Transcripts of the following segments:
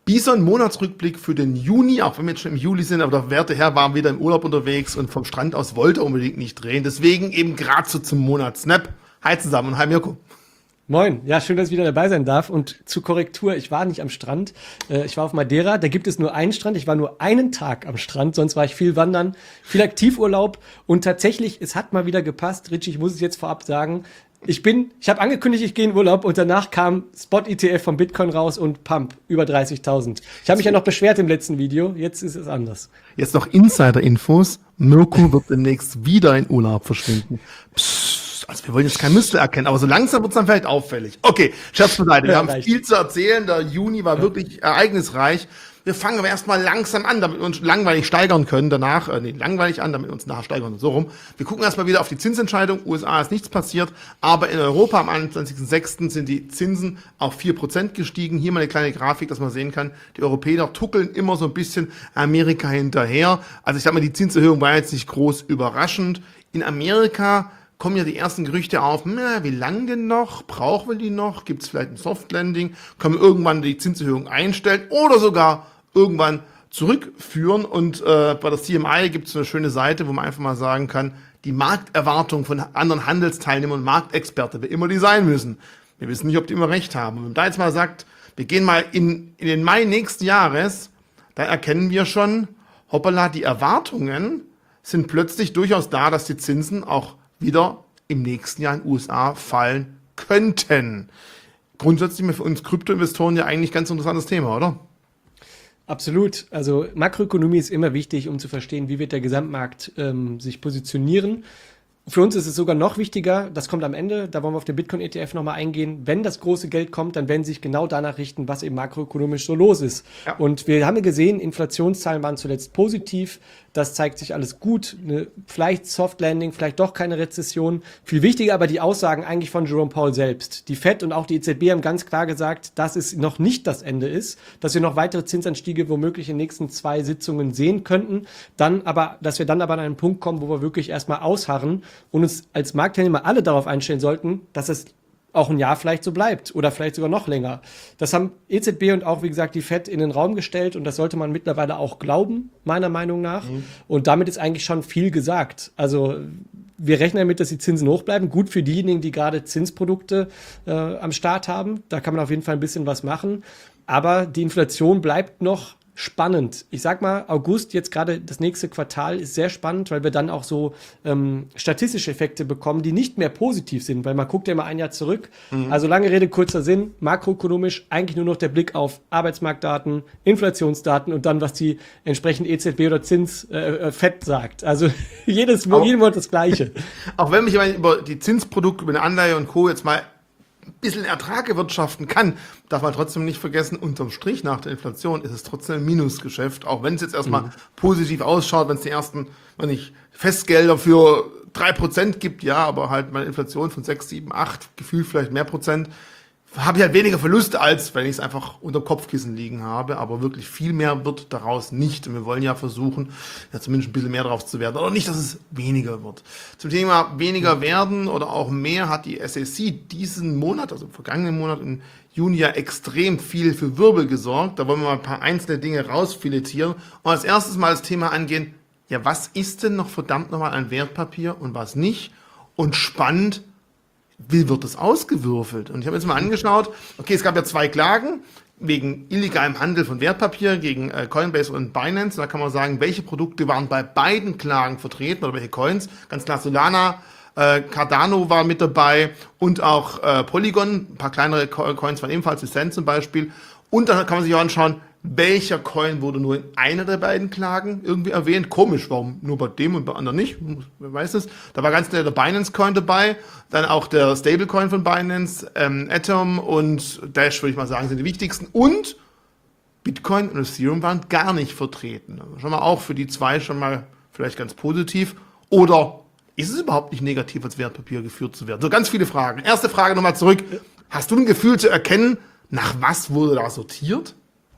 Bison Monatsrückblick für den Juni, auch wenn wir jetzt schon im Juli sind, aber der werte Herr war wieder im Urlaub unterwegs und vom Strand aus wollte er unbedingt nicht drehen. Deswegen eben gerade so zum Monat Snap. Hi zusammen und hi Mirko. Moin, ja, schön, dass ich wieder dabei sein darf. Und zur Korrektur, ich war nicht am Strand, ich war auf Madeira, da gibt es nur einen Strand, ich war nur einen Tag am Strand, sonst war ich viel wandern, viel Aktivurlaub und tatsächlich, es hat mal wieder gepasst. Richie, ich muss es jetzt vorab sagen, ich habe angekündigt, ich gehe in Urlaub und danach kam Spot-ETF vom Bitcoin raus und Pump, über 30.000. Ich habe mich ja noch beschwert im letzten Video, jetzt ist es anders. Jetzt noch Insider-Infos, Mirko wird demnächst wieder in Urlaub verschwinden. Psst, also wir wollen jetzt kein Muster erkennen, aber so langsam wird es dann vielleicht auffällig. Okay, Scherz beiseite, wir haben viel zu erzählen, der Juni war wirklich ereignisreich. Wir fangen aber erstmal langsam an, damit wir uns langweilig steigern können, danach, langweilig an, damit wir uns nachher steigern, so rum. Wir gucken erstmal wieder auf die Zinsentscheidung. USA ist nichts passiert, aber in Europa am 21.06. sind die Zinsen auf 4% gestiegen. Hier mal eine kleine Grafik, dass man sehen kann, die Europäer tuckeln immer so ein bisschen Amerika hinterher. Also ich sag mal, die Zinserhöhung war jetzt nicht groß überraschend. In Amerika kommen ja die ersten Gerüchte auf, wie lang denn noch? Brauchen wir die noch? Gibt es vielleicht ein Soft-Landing? Können wir irgendwann die Zinserhöhung einstellen oder sogar irgendwann zurückführen? Und bei der CMI gibt es eine schöne Seite, wo man einfach mal sagen kann, die Markterwartung von anderen Handelsteilnehmern und Marktexperten, wer immer die sein müssen. Wir wissen nicht, ob die immer recht haben. Und wenn man da jetzt mal sagt, wir gehen mal in den Mai nächsten Jahres, da erkennen wir schon, hoppala, die Erwartungen sind plötzlich durchaus da, dass die Zinsen auch wieder im nächsten Jahr in den USA fallen könnten. Grundsätzlich für uns Kryptoinvestoren ja eigentlich ganz interessantes Thema, oder? Absolut. Also Makroökonomie ist immer wichtig, um zu verstehen, wie wird der Gesamtmarkt sich positionieren. Für uns ist es sogar noch wichtiger, das kommt am Ende, da wollen wir auf den Bitcoin-ETF nochmal eingehen. Wenn das große Geld kommt, dann werden sie sich genau danach richten, was eben makroökonomisch so los ist. Ja. Und wir haben ja gesehen, Inflationszahlen waren zuletzt positiv. Das zeigt sich alles gut. Vielleicht Soft Landing, vielleicht doch keine Rezession. Viel wichtiger aber die Aussagen eigentlich von Jerome Powell selbst. Die FED und auch die EZB haben ganz klar gesagt, dass es noch nicht das Ende ist, dass wir noch weitere Zinsanstiege womöglich in den nächsten 2 Sitzungen sehen könnten. Dass wir dann aber an einen Punkt kommen, wo wir wirklich erstmal ausharren und uns als Marktteilnehmer alle darauf einstellen sollten, dass es auch ein Jahr vielleicht so bleibt oder vielleicht sogar noch länger. Das haben EZB und auch, wie gesagt, die FED in den Raum gestellt und das sollte man mittlerweile auch glauben, meiner Meinung nach. Und damit ist eigentlich schon viel gesagt. Also wir rechnen damit, dass die Zinsen hoch bleiben. Gut für diejenigen, die gerade Zinsprodukte am Start haben. Da kann man auf jeden Fall ein bisschen was machen. Aber die Inflation bleibt noch spannend. Ich sag mal, August, jetzt gerade das nächste Quartal, ist sehr spannend, weil wir dann auch so statistische Effekte bekommen, die nicht mehr positiv sind, weil man guckt ja immer ein Jahr zurück. Also lange Rede, kurzer Sinn, makroökonomisch eigentlich nur noch der Blick auf Arbeitsmarktdaten, Inflationsdaten und dann, was die entsprechend EZB oder FED sagt. Also jedem Monat das Gleiche. Auch wenn mich über die Zinsprodukte, über eine Anleihe und Co. jetzt mal ein bisschen Ertrag erwirtschaften kann, darf man trotzdem nicht vergessen, unterm Strich nach der Inflation ist es trotzdem ein Minusgeschäft, auch wenn es jetzt erstmal positiv ausschaut, wenn es die ersten, wenn ich Festgelder für 3% gibt, ja, aber halt meine Inflation von 6, 7, 8, gefühlt vielleicht mehr Prozent, habe ich halt weniger Verluste, als wenn ich es einfach unter Kopfkissen liegen habe, aber wirklich viel mehr wird daraus nicht. Und wir wollen ja versuchen, ja zumindest ein bisschen mehr drauf zu werden. Oder nicht, dass es weniger wird. Zum Thema weniger werden oder auch mehr hat die SEC diesen Monat, also im vergangenen Monat, im Juni ja extrem viel für Wirbel gesorgt. Da wollen wir mal ein paar einzelne Dinge rausfiletieren. Und als erstes mal das Thema angehen, ja, was ist denn noch verdammt nochmal ein Wertpapier und was nicht? Und spannend, wie wird das ausgewürfelt? Und ich habe jetzt mal angeschaut, okay, es gab ja 2 Klagen wegen illegalem Handel von Wertpapier gegen Coinbase und Binance. Da kann man sagen, welche Produkte waren bei beiden Klagen vertreten oder welche Coins. Ganz klar Solana, Cardano war mit dabei und auch Polygon. Ein paar kleinere Coins waren ebenfalls, Cent zum Beispiel. Und dann kann man sich auch anschauen, welcher Coin wurde nur in einer der beiden Klagen irgendwie erwähnt. Komisch, warum nur bei dem und bei anderen nicht? Wer weiß es. Da war ganz schnell der Binance-Coin dabei, dann auch der Stablecoin von Binance, Atom und Dash, würde ich mal sagen, sind die wichtigsten. Und Bitcoin und Ethereum waren gar nicht vertreten. Schon mal auch für die 2 schon mal vielleicht ganz positiv. Oder ist es überhaupt nicht negativ, als Wertpapier geführt zu werden? So ganz viele Fragen. Erste Frage nochmal zurück. Hast du ein Gefühl zu erkennen, nach was wurde da sortiert?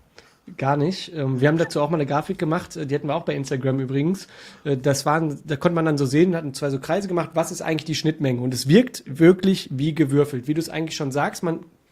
Gar nicht. Wir haben dazu auch mal eine Grafik gemacht, die hatten wir auch bei Instagram übrigens. Da konnte man dann so sehen, hatten 2 so Kreise gemacht, was ist eigentlich die Schnittmenge? Und es wirkt wirklich wie gewürfelt. Wie du es eigentlich schon sagst, man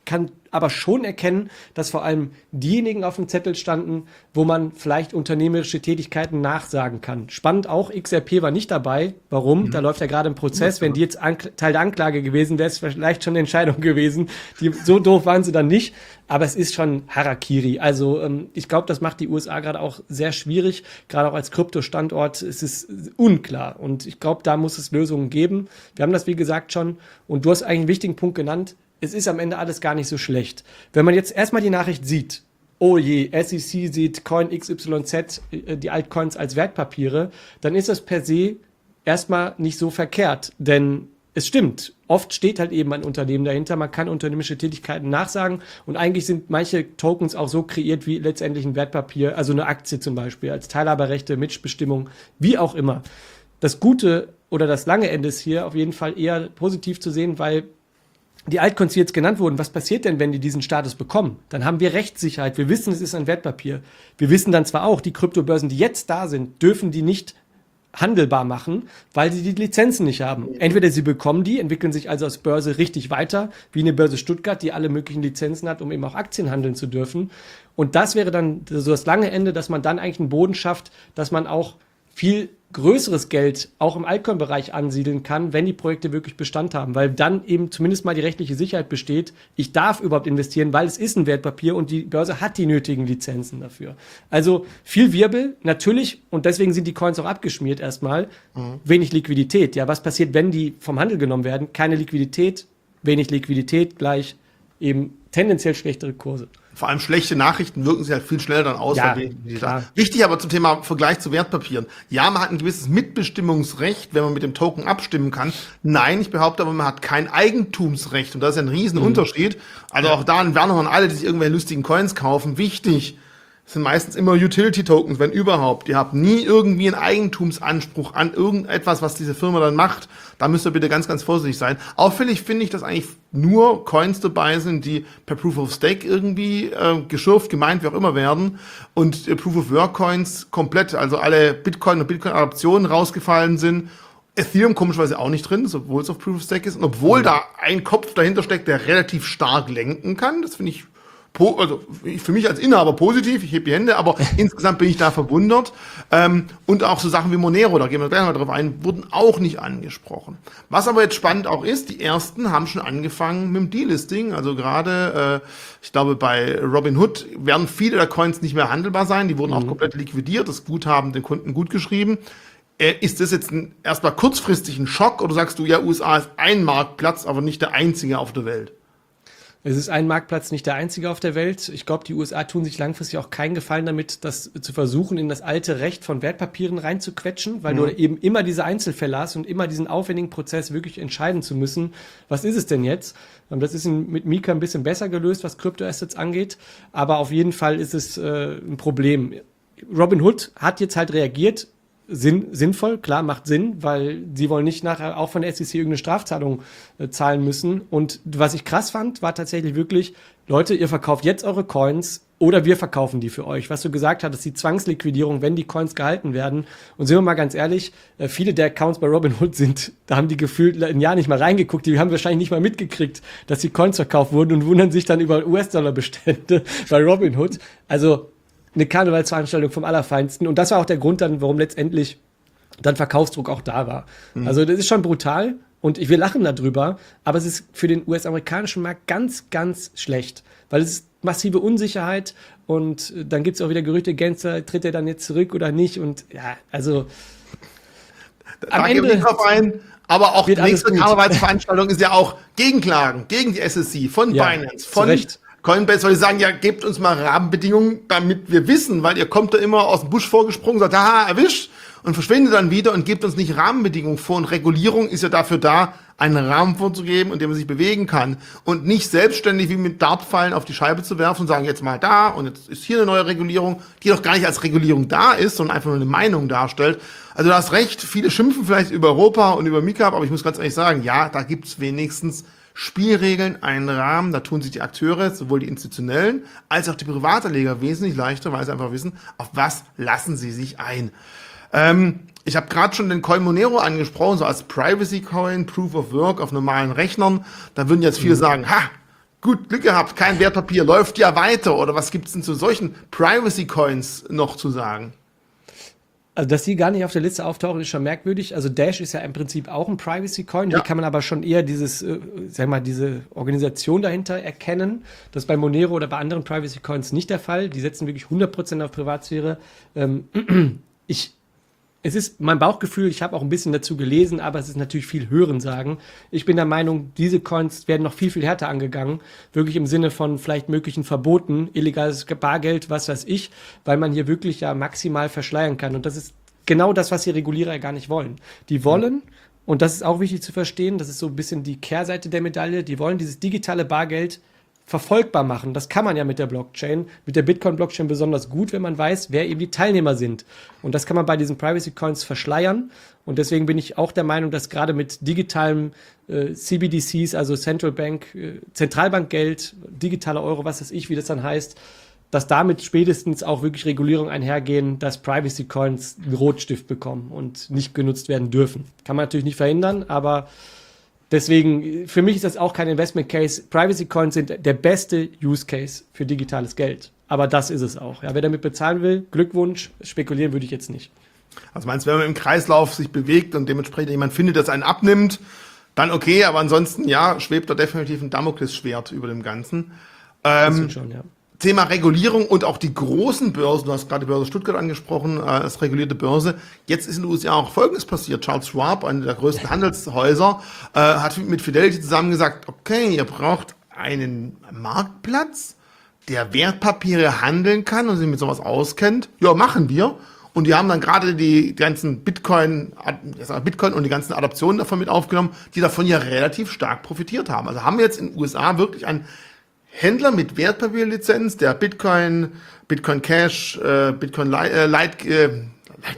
kann aber schon erkennen, dass vor allem diejenigen auf dem Zettel standen, wo man vielleicht unternehmerische Tätigkeiten nachsagen kann. Spannend auch, XRP war nicht dabei. Warum? Da läuft ja gerade ein Prozess. Wenn die jetzt Teil der Anklage gewesen wäre, es vielleicht schon eine Entscheidung gewesen. So doof waren sie dann nicht. Aber es ist schon Harakiri. Also ich glaube, das macht die USA gerade auch sehr schwierig. Gerade auch als Kryptostandort ist es unklar. Und ich glaube, da muss es Lösungen geben. Wir haben das, wie gesagt, schon. Und du hast eigentlich einen wichtigen Punkt genannt. Es ist am Ende alles gar nicht so schlecht. Wenn man jetzt erstmal die Nachricht sieht, oh je, SEC sieht Coin XYZ, die Altcoins als Wertpapiere, dann ist das per se erstmal nicht so verkehrt. Denn es stimmt, oft steht halt eben ein Unternehmen dahinter, man kann unternehmerische Tätigkeiten nachsagen und eigentlich sind manche Tokens auch so kreiert wie letztendlich ein Wertpapier, also eine Aktie zum Beispiel, als Teilhaberrechte, Mitbestimmung, wie auch immer. Das Gute oder das lange Ende ist hier auf jeden Fall eher positiv zu sehen, weil die Altcoins, die jetzt genannt wurden, was passiert denn, wenn die diesen Status bekommen? Dann haben wir Rechtssicherheit. Wir wissen, es ist ein Wertpapier. Wir wissen dann zwar auch, die Kryptobörsen, die jetzt da sind, dürfen die nicht handelbar machen, weil sie die Lizenzen nicht haben. Entweder sie bekommen die, entwickeln sich also als Börse richtig weiter, wie eine Börse Stuttgart, die alle möglichen Lizenzen hat, um eben auch Aktien handeln zu dürfen. Und das wäre dann so das lange Ende, dass man dann eigentlich einen Boden schafft, dass man auch viel größeres Geld auch im Altcoin-Bereich ansiedeln kann, wenn die Projekte wirklich Bestand haben, weil dann eben zumindest mal die rechtliche Sicherheit besteht, ich darf überhaupt investieren, weil es ist ein Wertpapier und die Börse hat die nötigen Lizenzen dafür. Also viel Wirbel, natürlich, und deswegen sind die Coins auch abgeschmiert erstmal, wenig Liquidität. Ja, was passiert, wenn die vom Handel genommen werden? Keine Liquidität, wenig Liquidität gleich eben tendenziell schlechtere Kurse. Vor allem schlechte Nachrichten wirken sich halt viel schneller dann aus. Ja, klar. Wichtig aber zum Thema Vergleich zu Wertpapieren. Ja, man hat ein gewisses Mitbestimmungsrecht, wenn man mit dem Token abstimmen kann. Nein, ich behaupte aber, man hat kein Eigentumsrecht. Und das ist ein Riesenunterschied. Also auch da ein Warnung an alle, die sich irgendwelche lustigen Coins kaufen. Wichtig, das sind meistens immer Utility-Tokens, wenn überhaupt. Ihr habt nie irgendwie einen Eigentumsanspruch an irgendetwas, was diese Firma dann macht. Da müsst ihr bitte ganz, ganz vorsichtig sein. Auffällig finde ich, dass eigentlich nur Coins dabei sind, die per Proof of Stake irgendwie geschürft, gemeint, wie auch immer werden. Und Proof of Work Coins komplett, also alle Bitcoin und Bitcoin-Adaptionen rausgefallen sind. Ethereum komischerweise auch nicht drin, obwohl es auf Proof of Stake ist. Und obwohl da ein Kopf dahinter steckt, der relativ stark lenken kann. Das finde ich also für mich als Inhaber positiv, ich hebe die Hände, aber insgesamt bin ich da verwundert. Und auch so Sachen wie Monero, da gehen wir gleich mal drauf ein, wurden auch nicht angesprochen. Was aber jetzt spannend auch ist, die ersten haben schon angefangen mit dem Delisting, also gerade, ich glaube bei Robinhood werden viele der Coins nicht mehr handelbar sein, die wurden auch komplett liquidiert, das Guthaben den Kunden gut geschrieben. Ist das jetzt erstmal kurzfristig ein Schock oder sagst du, ja, USA ist ein Marktplatz, aber nicht der einzige auf der Welt? Es ist ein Marktplatz, nicht der einzige auf der Welt. Ich glaube, die USA tun sich langfristig auch keinen Gefallen damit, das zu versuchen, in das alte Recht von Wertpapieren reinzuquetschen, weil du eben immer diese Einzelfälle hast und immer diesen aufwendigen Prozess wirklich entscheiden zu müssen, was ist es denn jetzt? Das ist mit Mika ein bisschen besser gelöst, was Kryptoassets angeht, aber auf jeden Fall ist es ein Problem. Robinhood hat jetzt halt reagiert, sinnvoll, klar, macht Sinn, weil sie wollen nicht nachher auch von der SEC irgendeine Strafzahlung zahlen müssen. Und was ich krass fand, war tatsächlich wirklich, Leute, ihr verkauft jetzt eure Coins oder wir verkaufen die für euch. Was du gesagt hattest, die Zwangsliquidierung, wenn die Coins gehalten werden. Und sind wir mal ganz ehrlich, viele der Accounts bei Robinhood da haben die gefühlt ein Jahr nicht mal reingeguckt, die haben wahrscheinlich nicht mal mitgekriegt, dass die Coins verkauft wurden und wundern sich dann über US-Dollar-Bestände bei Robinhood. Also eine Karnevalsveranstaltung vom Allerfeinsten. Und das war auch der Grund dann, warum letztendlich dann Verkaufsdruck auch da war. Also das ist schon brutal und wir lachen darüber, aber es ist für den US-amerikanischen Markt ganz, ganz schlecht, weil es ist massive Unsicherheit und dann gibt es auch wieder Gerüchte, Gensler, tritt er dann jetzt zurück oder nicht? Und ja, also am Ende drauf ein. Aber auch die nächste Karnevalsveranstaltung ist ja auch Gegenklagen gegen die SEC von Binance, von Coinbase, weil die sagen, ja, gebt uns mal Rahmenbedingungen, damit wir wissen, weil ihr kommt da immer aus dem Busch vorgesprungen, sagt, haha, erwischt und verschwindet dann wieder und gebt uns nicht Rahmenbedingungen vor. Und Regulierung ist ja dafür da, einen Rahmen vorzugeben, in dem man sich bewegen kann und nicht selbstständig wie mit Dartpfeilen auf die Scheibe zu werfen und sagen, jetzt mal da und jetzt ist hier eine neue Regulierung, die doch gar nicht als Regulierung da ist, sondern einfach nur eine Meinung darstellt. Also du hast recht, viele schimpfen vielleicht über Europa und über Mika, aber ich muss ganz ehrlich sagen, ja, da gibt's wenigstens Spielregeln, einen Rahmen, da tun sich die Akteure, sowohl die institutionellen als auch die Privatanleger wesentlich leichter, weil sie einfach wissen, auf was lassen sie sich ein. Ich habe gerade schon den Coin Monero angesprochen, so als Privacy Coin, Proof of Work auf normalen Rechnern. Da würden jetzt viele sagen, gut, Glück gehabt, kein Wertpapier, läuft ja weiter. Oder was gibt's denn zu solchen Privacy-Coins noch zu sagen? Also, dass die gar nicht auf der Liste auftauchen, ist schon merkwürdig. Also, Dash ist ja im Prinzip auch ein Privacy-Coin. Ja. Hier kann man aber schon eher diese Organisation dahinter erkennen. Das ist bei Monero oder bei anderen Privacy-Coins nicht der Fall. Die setzen wirklich 100% auf Privatsphäre. Es ist mein Bauchgefühl, ich habe auch ein bisschen dazu gelesen, aber es ist natürlich viel Hörensagen. Ich bin der Meinung, diese Coins werden noch viel, viel härter angegangen. Wirklich im Sinne von vielleicht möglichen Verboten, illegales Bargeld, was weiß ich, weil man hier wirklich ja maximal verschleiern kann. Und das ist genau das, was die Regulierer ja gar nicht wollen. Die wollen, und das ist auch wichtig zu verstehen, das ist so ein bisschen die Kehrseite der Medaille, die wollen dieses digitale Bargeld verfolgbar machen. Das kann man ja mit der Blockchain, mit der Bitcoin-Blockchain besonders gut, wenn man weiß, wer eben die Teilnehmer sind. Und das kann man bei diesen Privacy-Coins verschleiern. Und deswegen bin ich auch der Meinung, dass gerade mit digitalem CBDCs, also Zentralbankgeld, digitaler Euro, was weiß ich, wie das dann heißt, dass damit spätestens auch wirklich Regulierungen einhergehen, dass Privacy-Coins einen Rotstift bekommen und nicht genutzt werden dürfen. Kann man natürlich nicht verhindern, aber deswegen, für mich ist das auch kein Investment Case. Privacy Coins sind der beste Use Case für digitales Geld. Aber das ist es auch. Ja, wer damit bezahlen will, Glückwunsch, spekulieren würde ich jetzt nicht. Also meinst du, wenn man im Kreislauf sich bewegt und dementsprechend jemand findet, das einen abnimmt, dann okay, aber ansonsten, ja, schwebt da definitiv ein Damoklesschwert über dem Ganzen. Das wird schon, ja. Thema Regulierung und auch die großen Börsen, du hast gerade die Börse Stuttgart angesprochen, als regulierte Börse. Jetzt ist in den USA auch Folgendes passiert. Charles Schwab, einer der größten Handelshäuser, hat mit Fidelity zusammen gesagt, okay, ihr braucht einen Marktplatz, der Wertpapiere handeln kann und sich mit sowas auskennt. Ja, machen wir. Und die haben dann gerade die ganzen Bitcoin und die ganzen Adaptionen davon mit aufgenommen, die davon ja relativ stark profitiert haben. Also haben wir jetzt in den USA wirklich einen Händler mit Wertpapierlizenz, der Bitcoin Cash, Bitcoin Litecoin,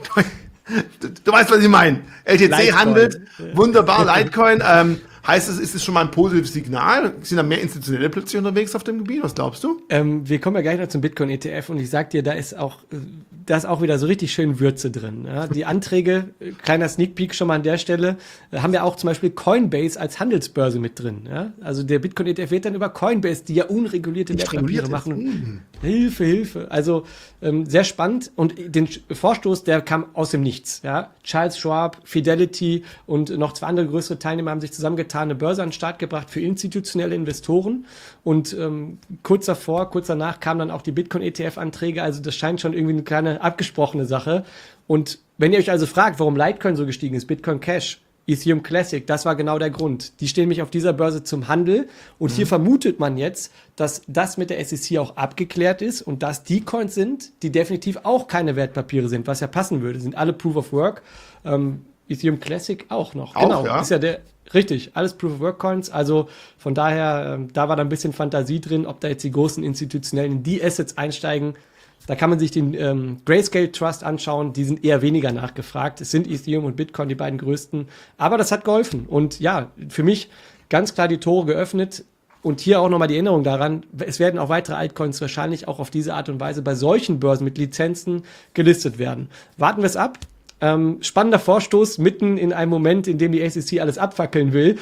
du weißt, was ich meine. LTC Litecoin handelt, wunderbar, Litecoin. Heißt es, ist es schon mal ein positives Signal? Sind da mehr Institutionelle plötzlich unterwegs auf dem Gebiet? Was glaubst du? Wir kommen ja gleich noch zum Bitcoin-ETF und ich sag dir, da ist auch wieder so richtig schön Würze drin. Ja? Die Anträge, kleiner Sneak Peek schon mal an der Stelle, haben ja auch zum Beispiel Coinbase als Handelsbörse mit drin. Ja? Also der Bitcoin-ETF wird dann über Coinbase, die ja unregulierte Wertpapiere machen. Hilfe. Also sehr spannend und den Vorstoß, der kam aus dem Nichts. Ja? Charles Schwab, Fidelity und noch 2 andere größere Teilnehmer haben sich zusammengetan, eine Börse an den Start gebracht für institutionelle Investoren und kurz danach kamen dann auch die Bitcoin-ETF-Anträge, also das scheint schon irgendwie eine kleine abgesprochene Sache. Und wenn ihr euch also fragt, warum Litecoin so gestiegen ist, Bitcoin Cash, Ethereum Classic, das war genau der Grund. Die stehen nämlich auf dieser Börse zum Handel und hier vermutet man jetzt, dass das mit der SEC auch abgeklärt ist und dass die Coins sind, die definitiv auch keine Wertpapiere sind, was ja passen würde, sind alle Proof of Work, Ethereum Classic auch noch. Genau, ja? Ist ja richtig, alles Proof of Work Coins, also von daher, da war da ein bisschen Fantasie drin, ob da jetzt die großen Institutionellen in die Assets einsteigen. Da kann man sich den Grayscale Trust anschauen, die sind eher weniger nachgefragt. Es sind Ethereum und Bitcoin die beiden größten, aber das hat geholfen. Und ja, für mich ganz klar die Tore geöffnet. Und hier auch nochmal die Erinnerung daran, es werden auch weitere Altcoins wahrscheinlich auch auf diese Art und Weise bei solchen Börsen mit Lizenzen gelistet werden. Warten wir es ab. Spannender Vorstoß, mitten in einem Moment, in dem die SEC alles abfackeln will.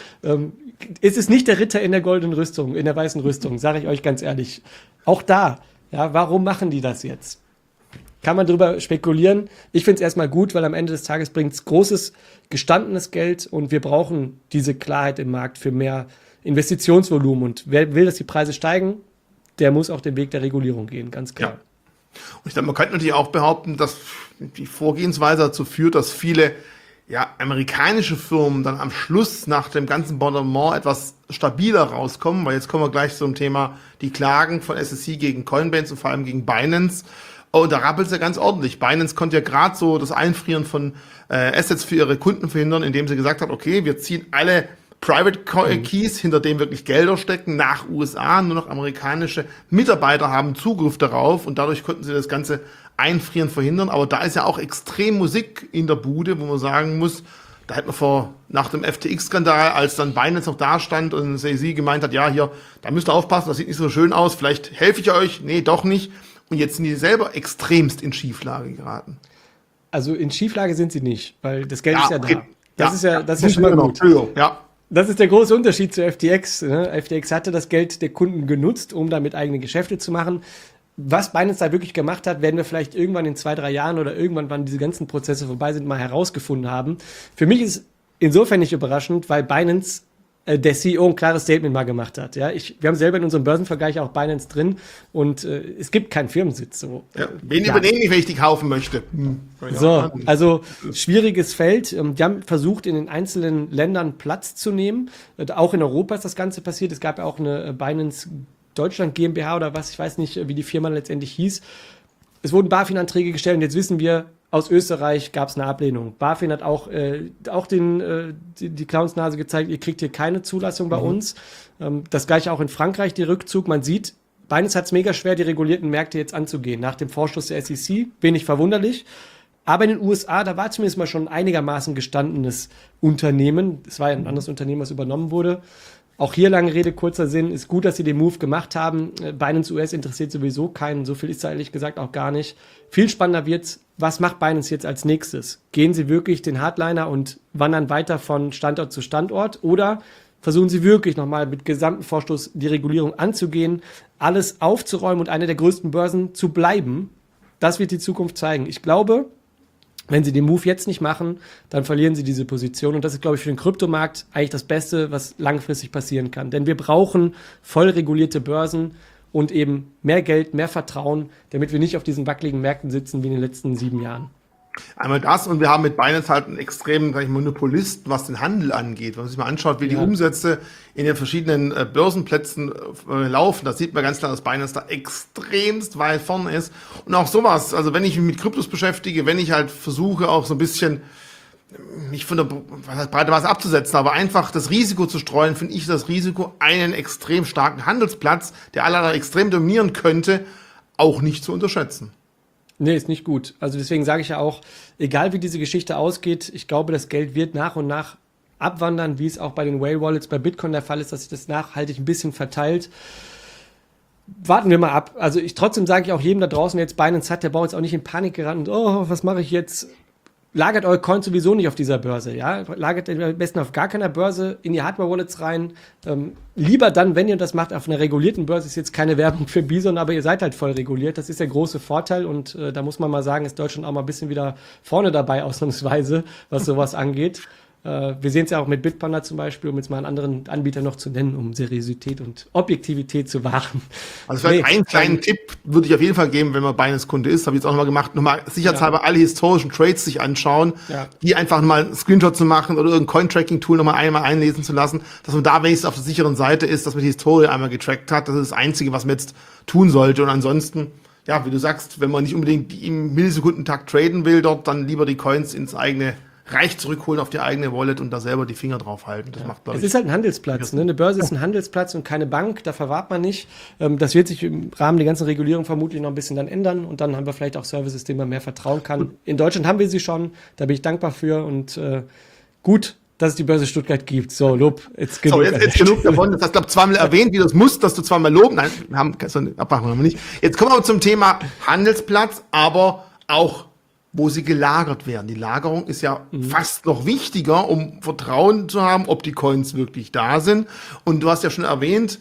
Es ist nicht der Ritter in der goldenen Rüstung, in der weißen Rüstung, sage ich euch ganz ehrlich. Auch da. Ja, warum machen die das jetzt? Kann man drüber spekulieren. Ich finde es erstmal gut, weil am Ende des Tages bringt es großes, gestandenes Geld und wir brauchen diese Klarheit im Markt für mehr Investitionsvolumen. Und wer will, dass die Preise steigen, der muss auch den Weg der Regulierung gehen, ganz klar. Ja. Und ich glaube, man könnte natürlich auch behaupten, dass die Vorgehensweise dazu führt, dass viele amerikanische Firmen dann am Schluss nach dem ganzen Bombardement etwas stabiler rauskommen, weil jetzt kommen wir gleich zum Thema die Klagen von SEC gegen Coinbase und vor allem gegen Binance. Und da rappelt es ja ganz ordentlich. Binance konnte ja gerade so das Einfrieren von Assets für ihre Kunden verhindern, indem sie gesagt hat, okay, wir ziehen alle Private Keys, hinter denen wirklich Gelder stecken, nach USA. Nur noch amerikanische Mitarbeiter haben Zugriff darauf und dadurch konnten sie das ganze Einfrieren verhindern. Aber da ist ja auch extrem Musik in der Bude, wo man sagen muss, da hätte man nach dem FTX-Skandal, als dann Binance noch da stand und sie gemeint hat, ja, hier, da müsst ihr aufpassen, das sieht nicht so schön aus, vielleicht helfe ich euch. Nee, doch nicht. Und jetzt sind die selber extremst in Schieflage geraten. Also in Schieflage sind sie nicht, weil das Geld ist ja okay. da. Das ist ja schon mal gut. Ja. Das ist der große Unterschied zu FTX. Ne? FTX hatte das Geld der Kunden genutzt, um damit eigene Geschäfte zu machen. Was Binance da wirklich gemacht hat, werden wir vielleicht irgendwann in 2, 3 Jahren oder irgendwann, wann diese ganzen Prozesse vorbei sind, mal herausgefunden haben. Für mich ist es insofern nicht überraschend, weil Binance, der CEO, ein klares Statement mal gemacht hat. Ja? Wir haben selber in unserem Börsenvergleich auch Binance drin und es gibt keinen Firmensitz. So. Ja, wen übernehme ich, wenn ich die kaufen möchte? So, also schwieriges Feld. Die haben versucht, in den einzelnen Ländern Platz zu nehmen. Auch in Europa ist das Ganze passiert. Es gab ja auch eine Binance Deutschland GmbH oder was, ich weiß nicht, wie die Firma letztendlich hieß. Es wurden BaFin-Anträge gestellt und jetzt wissen wir, aus Österreich gab es eine Ablehnung. BaFin hat auch die Clownsnase gezeigt, ihr kriegt hier keine Zulassung bei uns. Das gleiche auch in Frankreich, der Rückzug. Man sieht, Binance hat es mega schwer, die regulierten Märkte jetzt anzugehen. Nach dem Vorstoß der SEC, wenig verwunderlich. Aber in den USA, da war zumindest mal schon ein einigermaßen gestandenes Unternehmen. Es war ja ein anderes Unternehmen, was übernommen wurde. Auch hier lange Rede, kurzer Sinn. Ist gut, dass sie den Move gemacht haben. Binance US interessiert sowieso keinen. So viel ist da ehrlich gesagt auch gar nicht. Viel spannender wird's. Was macht Binance jetzt als nächstes? Gehen sie wirklich den Hardliner und wandern weiter von Standort zu Standort? Oder versuchen sie wirklich nochmal mit gesamten Vorstoß die Regulierung anzugehen, alles aufzuräumen und eine der größten Börsen zu bleiben? Das wird die Zukunft zeigen. Ich glaube, wenn sie den Move jetzt nicht machen, dann verlieren sie diese Position. Und das ist, glaube ich, für den Kryptomarkt eigentlich das Beste, was langfristig passieren kann. Denn wir brauchen voll regulierte Börsen und eben mehr Geld, mehr Vertrauen, damit wir nicht auf diesen wackeligen Märkten sitzen wie in den letzten 7 Jahren. Einmal das, und wir haben mit Binance halt einen extremen, sag ich, Monopolisten, was den Handel angeht. Wenn man sich mal anschaut, wie die Umsätze in den verschiedenen Börsenplätzen laufen, da sieht man ganz klar, dass Binance da extremst weit vorne ist. Und auch sowas, also wenn ich mich mit Kryptos beschäftige, wenn ich halt versuche, auch so ein bisschen mich von der breite Masse abzusetzen, aber einfach das Risiko zu streuen, finde ich das Risiko, einen extrem starken Handelsplatz, der alle extrem dominieren könnte, auch nicht zu unterschätzen. Nee, ist nicht gut. Also deswegen sage ich ja auch, egal wie diese Geschichte ausgeht, ich glaube, das Geld wird nach und nach abwandern, wie es auch bei den Whale Wallets bei Bitcoin der Fall ist, dass sich das nachhaltig ein bisschen verteilt. Warten wir mal ab. Also trotzdem sage ich auch jedem da draußen, der jetzt Binance hat, der braucht jetzt auch nicht in Panik gerannt und was mache ich jetzt? Lagert eure Coins sowieso nicht auf dieser Börse, ja. Lagert am besten auf gar keiner Börse in die Hardware-Wallets rein. Lieber dann, wenn ihr das macht, auf einer regulierten Börse, ist jetzt keine Werbung für Bison, aber ihr seid halt voll reguliert. Das ist der große Vorteil und da muss man mal sagen, ist Deutschland auch mal ein bisschen wieder vorne dabei, ausnahmsweise, was sowas angeht. Wir sehen es ja auch mit Bitpanda zum Beispiel, um jetzt mal einen anderen Anbieter noch zu nennen, um Seriosität und Objektivität zu wahren. Also vielleicht einen kleinen Tipp würde ich auf jeden Fall geben, wenn man Binance-Kunde ist, habe ich jetzt auch nochmal gemacht, nochmal sicherheitshalber alle historischen Trades sich anschauen, die einfach mal einen Screenshot zu machen oder irgendein Coin-Tracking-Tool nochmal einmal einlesen zu lassen, dass man da wenigstens auf der sicheren Seite ist, dass man die Historie einmal getrackt hat. Das ist das Einzige, was man jetzt tun sollte. Und ansonsten, ja, wie du sagst, wenn man nicht unbedingt im Millisekundentakt traden will dort, dann lieber die Coins ins eigene Reich zurückholen auf die eigene Wallet und da selber die Finger drauf halten. Das macht, glaube ich. Es ist halt ein Handelsplatz. Ne? Eine Börse ist ein Handelsplatz und keine Bank. Da verwahrt man nicht. Das wird sich im Rahmen der ganzen Regulierung vermutlich noch ein bisschen dann ändern. Und dann haben wir vielleicht auch Services, denen man mehr vertrauen kann. In Deutschland haben wir sie schon. Da bin ich dankbar für. Und gut, dass es die Börse Stuttgart gibt. So, Lob, jetzt genug. So, jetzt genug davon. Das hast du, glaube ich, zweimal erwähnt, wie du es musst, dass du zweimal loben. Nein, wir haben abmachen wir nicht. Jetzt kommen wir zum Thema Handelsplatz, aber auch wo sie gelagert werden. Die Lagerung ist ja fast noch wichtiger, um Vertrauen zu haben, ob die Coins wirklich da sind. Und du hast ja schon erwähnt,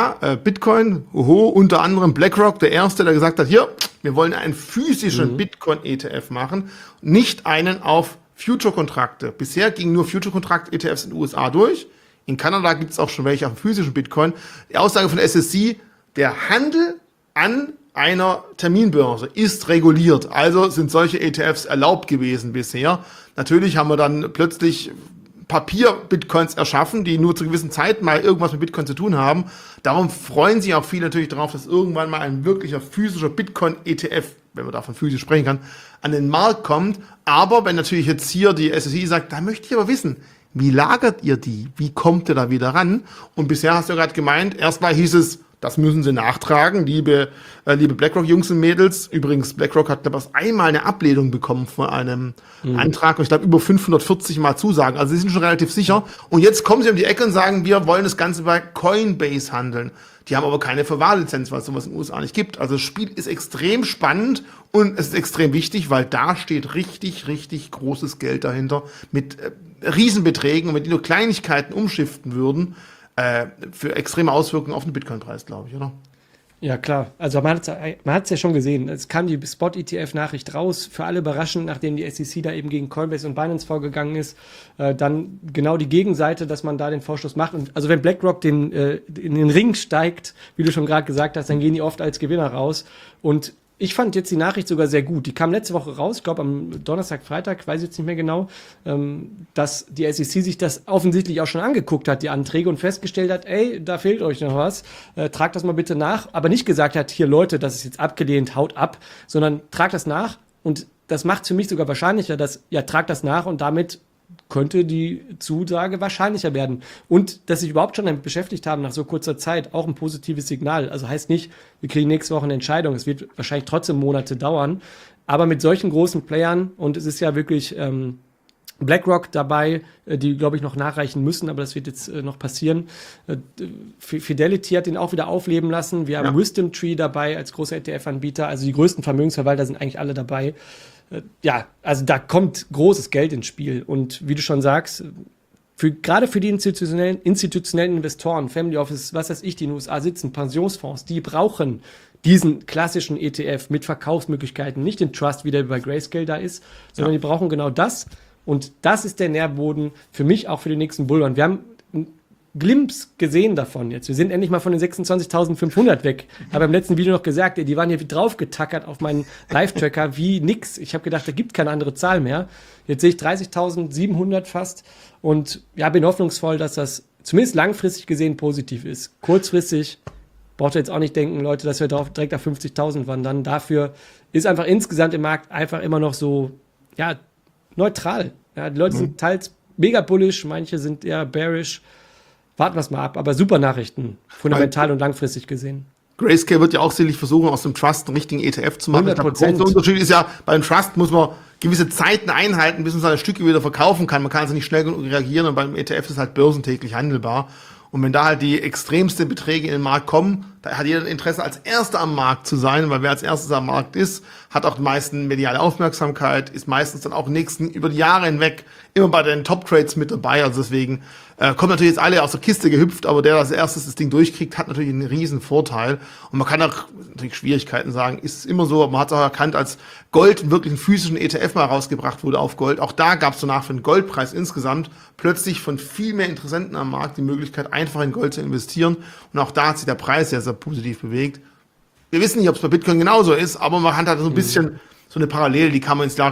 Bitcoin, unter anderem BlackRock, der Erste, der gesagt hat, hier, wir wollen einen physischen Bitcoin-ETF machen, nicht einen auf Future-Kontrakte. Bisher gingen nur Future-Kontrakt-ETFs in den USA durch. In Kanada gibt es auch schon welche auf physischen Bitcoin. Die Aussage von der SEC, der Handel an einer Terminbörse ist reguliert. Also sind solche ETFs erlaubt gewesen bisher. Natürlich haben wir dann plötzlich Papier-Bitcoins erschaffen, die nur zu gewissen Zeiten mal irgendwas mit Bitcoin zu tun haben. Darum freuen sich auch viele natürlich darauf, dass irgendwann mal ein wirklicher physischer Bitcoin-ETF, wenn man davon physisch sprechen kann, an den Markt kommt. Aber wenn natürlich jetzt hier die SEC sagt, da möchte ich aber wissen, wie lagert ihr die? Wie kommt ihr da wieder ran? Und bisher hast du ja gerade gemeint, erstmal hieß es, das müssen sie nachtragen, liebe BlackRock-Jungs und Mädels. Übrigens, BlackRock hat, glaube ich, einmal eine Ablehnung bekommen von einem Antrag. Und ich glaube, über 540 Mal Zusagen. Also sie sind schon relativ sicher. Und jetzt kommen sie um die Ecke und sagen, wir wollen das Ganze bei Coinbase handeln. Die haben aber keine Verwahrlizenz, weil es sowas in den USA nicht gibt. Also das Spiel ist extrem spannend und es ist extrem wichtig, weil da steht richtig, richtig großes Geld dahinter mit Riesenbeträgen. Und wenn die nur Kleinigkeiten umschiften würden, für extreme Auswirkungen auf den Bitcoin-Preis, glaube ich, oder? Ja, klar. Also man hat's ja schon gesehen. Es kam die Spot-ETF-Nachricht raus, für alle überraschend, nachdem die SEC da eben gegen Coinbase und Binance vorgegangen ist. Dann genau die Gegenseite, dass man da den Vorstoß macht. Und also wenn BlackRock in den Ring steigt, wie du schon gerade gesagt hast, dann gehen die oft als Gewinner raus. Und ich fand jetzt die Nachricht sogar sehr gut. Die kam letzte Woche raus, ich glaube am Donnerstag, Freitag, weiß ich jetzt nicht mehr genau, dass die SEC sich das offensichtlich auch schon angeguckt hat, die Anträge, und festgestellt hat, ey, da fehlt euch noch was, tragt das mal bitte nach, aber nicht gesagt hat, hier Leute, das ist jetzt abgelehnt, haut ab, sondern tragt das nach, und das macht es für mich sogar wahrscheinlicher, dass, ja, tragt das nach und damit könnte die Zusage wahrscheinlicher werden. Und dass sich überhaupt schon damit beschäftigt haben nach so kurzer Zeit, auch ein positives Signal. Also heißt nicht, wir kriegen nächste Woche eine Entscheidung. Es wird wahrscheinlich trotzdem Monate dauern. Aber mit solchen großen Playern, und es ist ja wirklich BlackRock dabei, die, glaube ich, noch nachreichen müssen, aber das wird jetzt noch passieren. Fidelity hat den auch wieder aufleben lassen. Wir haben Wisdom Tree dabei als großer ETF-Anbieter. Also die größten Vermögensverwalter sind eigentlich alle dabei. Ja, also da kommt großes Geld ins Spiel. Und wie du schon sagst, gerade für die institutionellen Investoren, Family Office, was weiß ich, die in den USA sitzen, Pensionsfonds, die brauchen diesen klassischen ETF mit Verkaufsmöglichkeiten, nicht den Trust, wie der bei Grayscale da ist, sondern die brauchen genau das. Und das ist der Nährboden für mich auch für den nächsten Bullrun. Wir haben einen Glimpse gesehen davon jetzt. Wir sind endlich mal von den 26.500 weg. Habe im letzten Video noch gesagt, die waren hier draufgetackert auf meinen Live-Tracker wie nix. Ich habe gedacht, da gibt keine andere Zahl mehr. Jetzt sehe ich 30.700 fast und ja, bin hoffnungsvoll, dass das zumindest langfristig gesehen positiv ist. Kurzfristig braucht ihr jetzt auch nicht denken, Leute, dass wir direkt auf 50.000 wandern. Dafür ist einfach insgesamt im Markt einfach immer noch so, ja, neutral. Ja, die Leute sind teils mega bullish, manche sind eher bearish. Warten wir es mal ab, aber super Nachrichten, fundamental und langfristig gesehen. Grayscale wird ja auch sicherlich versuchen, aus dem Trust einen richtigen ETF zu machen. 100%. Der Unterschied ist ja, beim Trust muss man gewisse Zeiten einhalten, bis man seine Stücke wieder verkaufen kann. Man kann also nicht schnell genug reagieren, und beim ETF ist es halt börsentäglich handelbar. Und wenn da halt die extremsten Beträge in den Markt kommen, da hat jeder Interesse, als Erster am Markt zu sein, weil wer als Erstes am Markt ist, hat auch die meisten mediale Aufmerksamkeit, ist meistens dann auch über die Jahre hinweg immer bei den Top-Trades mit dabei. Also deswegen kommen natürlich jetzt alle aus der Kiste gehüpft, aber der als erstes das Ding durchkriegt, hat natürlich einen riesen Vorteil. Und man kann auch natürlich Schwierigkeiten sagen, ist immer so, aber man hat es auch erkannt, als Gold wirklich einen physischen ETF mal rausgebracht wurde auf Gold. Auch da gab es danach für den Goldpreis insgesamt plötzlich von viel mehr Interessenten am Markt die Möglichkeit, einfach in Gold zu investieren. Und auch da hat sich der Preis sehr, sehr positiv bewegt. Wir wissen nicht, ob es bei Bitcoin genauso ist, aber man hat halt so ein bisschen so eine Parallele, die kann man ins Jahr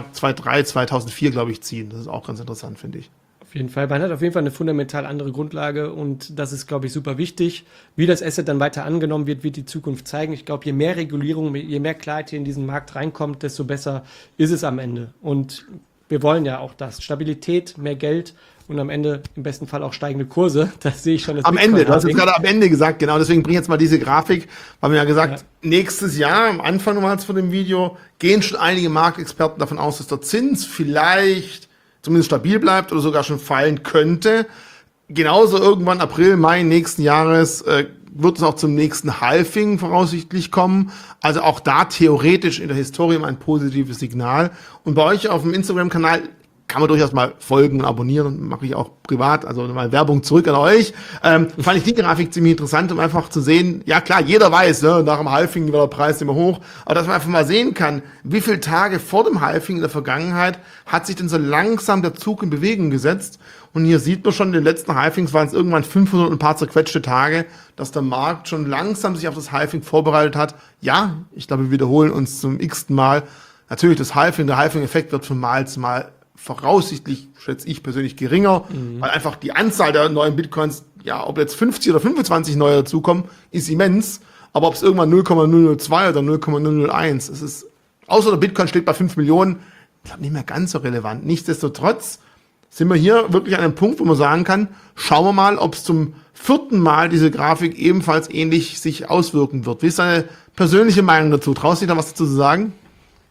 2004, glaube ich, ziehen. Das ist auch ganz interessant, finde ich. Auf jeden Fall. Man hat auf jeden Fall eine fundamental andere Grundlage, und das ist, glaube ich, super wichtig. Wie das Asset dann weiter angenommen wird, wird die Zukunft zeigen. Ich glaube, je mehr Regulierung, je mehr Klarheit hier in diesen Markt reinkommt, desto besser ist es am Ende. Und wir wollen ja auch das. Stabilität, mehr Geld und am Ende im besten Fall auch steigende Kurse. Das sehe ich schon. Am Ende, du hast jetzt gerade am Ende gesagt, genau, deswegen bringe ich jetzt mal diese Grafik, weil wir ja gesagt, nächstes Jahr, am Anfang nochmals von dem Video, gehen schon einige Marktexperten davon aus, dass der Zins vielleicht zumindest stabil bleibt oder sogar schon fallen könnte. Genauso irgendwann April, Mai nächsten Jahres wird es auch zum nächsten Halving voraussichtlich kommen. Also auch da theoretisch in der Historie ein positives Signal. Und bei euch auf dem Instagram-Kanal kann man durchaus mal folgen und abonnieren, und mache ich auch privat, also mal Werbung zurück an euch. Fand ich die Grafik ziemlich interessant, um einfach zu sehen, ja klar, jeder weiß, ne, nach dem Halving war der Preis immer hoch, aber dass man einfach mal sehen kann, wie viele Tage vor dem Halving in der Vergangenheit hat sich denn so langsam der Zug in Bewegung gesetzt. Und hier sieht man schon, in den letzten Halvings waren es irgendwann 500 und ein paar zerquetschte Tage, dass der Markt schon langsam sich auf das Halving vorbereitet hat. Ja, ich glaube, wir wiederholen uns zum x-ten Mal. Natürlich das Halving, der Halving-Effekt wird von Mal zu Mal voraussichtlich, schätze ich persönlich, geringer, weil einfach die Anzahl der neuen Bitcoins, ja, ob jetzt 50 oder 25 neue dazukommen, ist immens, aber ob es irgendwann 0,002 oder 0,001, es ist, außer der Bitcoin steht bei 5 Millionen, ich glaube, nicht mehr ganz so relevant. Nichtsdestotrotz sind wir hier wirklich an einem Punkt, wo man sagen kann, schauen wir mal, ob es zum 4. Mal diese Grafik ebenfalls ähnlich sich auswirken wird. Wie ist deine persönliche Meinung dazu? Traust du dich da was dazu zu sagen?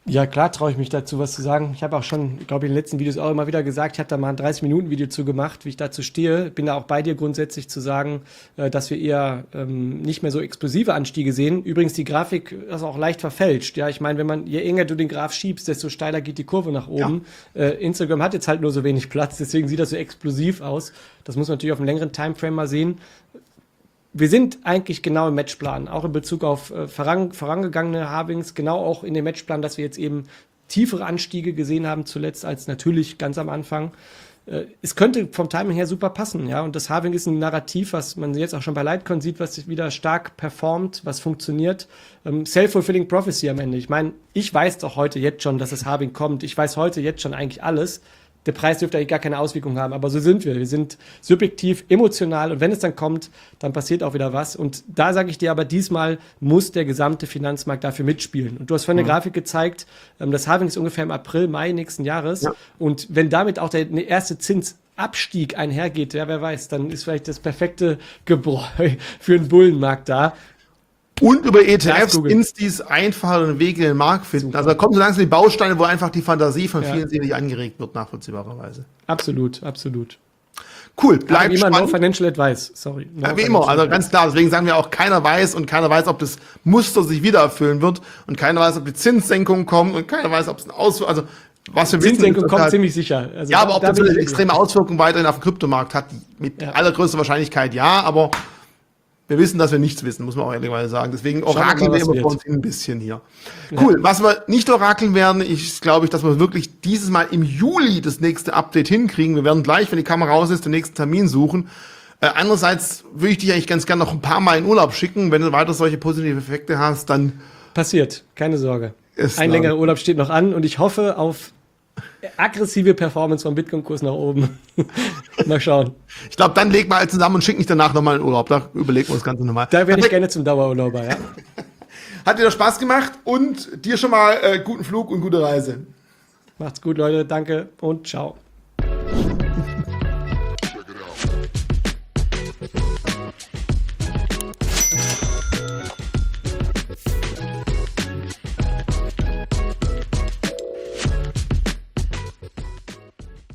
Ja, klar traue ich mich dazu, was zu sagen. Ich habe auch schon, glaube ich, in den letzten Videos auch immer wieder gesagt, ich habe da mal ein 30-Minuten-Video zu gemacht, wie ich dazu stehe. Bin da auch bei dir grundsätzlich zu sagen, dass wir eher nicht mehr so explosive Anstiege sehen. Übrigens, die Grafik ist auch leicht verfälscht. Ja, ich meine, je enger du den Graph schiebst, desto steiler geht die Kurve nach oben. Ja. Instagram hat jetzt halt nur so wenig Platz, deswegen sieht das so explosiv aus. Das muss man natürlich auf einem längeren Timeframe mal sehen. Wir sind eigentlich genau im Matchplan, auch in Bezug auf vorangegangene Halvings, genau auch in dem Matchplan, dass wir jetzt eben tiefere Anstiege gesehen haben zuletzt als natürlich ganz am Anfang. Es könnte vom Timing her super passen, ja, und das Halving ist ein Narrativ, was man jetzt auch schon bei Litecoin sieht, was wieder stark performt, was funktioniert. Self-fulfilling Prophecy am Ende. Ich meine, ich weiß doch heute jetzt schon, dass das Halving kommt. Ich weiß heute jetzt schon eigentlich alles. Der Preis dürfte eigentlich gar keine Auswirkung haben, aber so sind wir. Wir sind subjektiv, emotional und wenn es dann kommt, dann passiert auch wieder was. Und da sage ich dir aber, diesmal muss der gesamte Finanzmarkt dafür mitspielen. Und du hast vorhin eine Grafik gezeigt, das Halving ist ungefähr im April, Mai nächsten Jahres. Ja. Und wenn damit auch der erste Zinsabstieg einhergeht, ja, wer weiß, dann ist vielleicht das perfekte Gebräu für einen Bullenmarkt da. Und über ETFs Instis einfacheren Wege in den Markt finden. Super. Also da kommen so langsam die Bausteine, wo einfach die Fantasie von vielen sicherlich angeregt wird, nachvollziehbarerweise. Absolut, absolut. Cool, bleibt immer no financial advice, sorry. No wie immer, also ganz klar, deswegen sagen wir auch, keiner weiß und keiner weiß, ob das Muster sich wieder erfüllen wird und keiner weiß, ob die Zinssenkungen kommen und keiner weiß, ob es eine Auswirkung, also was wir Zinssenkung wissen, kommt halt, ziemlich sicher. Also ja, aber ob das eine extreme Auswirkung weiterhin auf den Kryptomarkt hat, mit allergrößter Wahrscheinlichkeit ja, aber wir wissen, dass wir nichts wissen, muss man auch ehrlicherweise sagen. Deswegen orakeln wir immer vor uns ein bisschen hier. Ja. Cool. Was wir nicht orakeln werden, glaube ich, dass wir wirklich dieses Mal im Juli das nächste Update hinkriegen. Wir werden gleich, wenn die Kamera raus ist, den nächsten Termin suchen. Andererseits würde ich dich eigentlich ganz gerne noch ein paar Mal in Urlaub schicken. Wenn du weiter solche positive Effekte hast, dann... Passiert, keine Sorge. Ein längerer Urlaub steht noch an und ich hoffe auf aggressive Performance vom Bitcoin-Kurs nach oben. Mal schauen. Ich glaube, dann legen wir alle zusammen und schicken dich danach nochmal in Urlaub. Da überlegen wir das Ganze nochmal. Da wäre ich gerne zum Dauerurlauber, ja. Hat dir Spaß gemacht und dir schon mal guten Flug und gute Reise. Macht's gut, Leute. Danke und ciao.